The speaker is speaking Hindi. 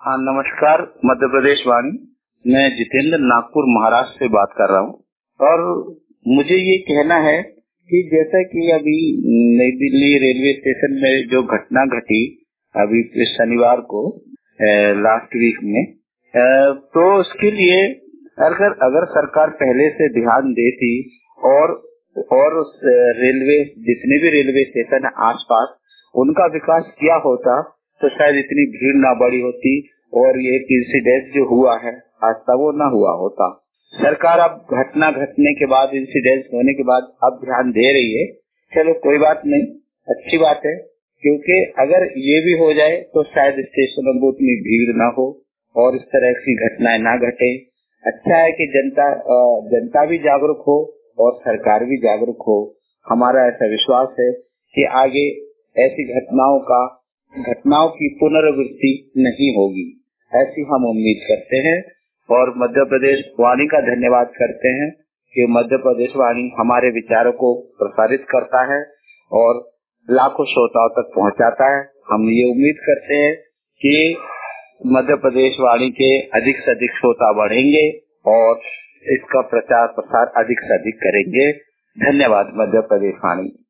हाँ, नमस्कार। मध्य प्रदेश वाणी, मैं जितेंद्र नागपुर महाराष्ट्र से बात कर रहा हूँ और मुझे ये कहना है कि जैसा कि अभी नई दिल्ली रेलवे स्टेशन में जो घटना घटी अभी इस शनिवार को लास्ट वीक में, तो उसके लिए अगर सरकार पहले से ध्यान देती और उस रेलवे जितने भी रेलवे स्टेशन है आसपास उनका विकास किया होता तो शायद इतनी भीड़ ना बढ़ी होती और ये इंसिडेंट जो हुआ है आज तक वो ना हुआ होता। सरकार अब घटना घटने के बाद, इंसिडेंट होने के बाद अब ध्यान दे रही है। चलो कोई बात नहीं, अच्छी बात है, क्योंकि अगर ये भी हो जाए तो शायद स्टेशनों में उतनी भीड़ ना हो और इस तरह की घटनाएं ना घटे। अच्छा है कि जनता भी जागरूक हो और सरकार भी जागरूक हो। हमारा ऐसा विश्वास है कि आगे ऐसी घटनाओं की पुनरावृत्ति नहीं होगी, ऐसी हम उम्मीद करते हैं और मध्य प्रदेश वाणी का धन्यवाद करते हैं कि मध्य प्रदेश वाणी हमारे विचारों को प्रसारित करता है और लाखों श्रोताओं तक पहुंचाता है। हम ये उम्मीद करते हैं कि मध्य प्रदेश वाणी के अधिक से अधिक श्रोता बढ़ेंगे और इसका प्रचार प्रसार अधिक से अधिक करेंगे। धन्यवाद मध्य प्रदेश वाणी।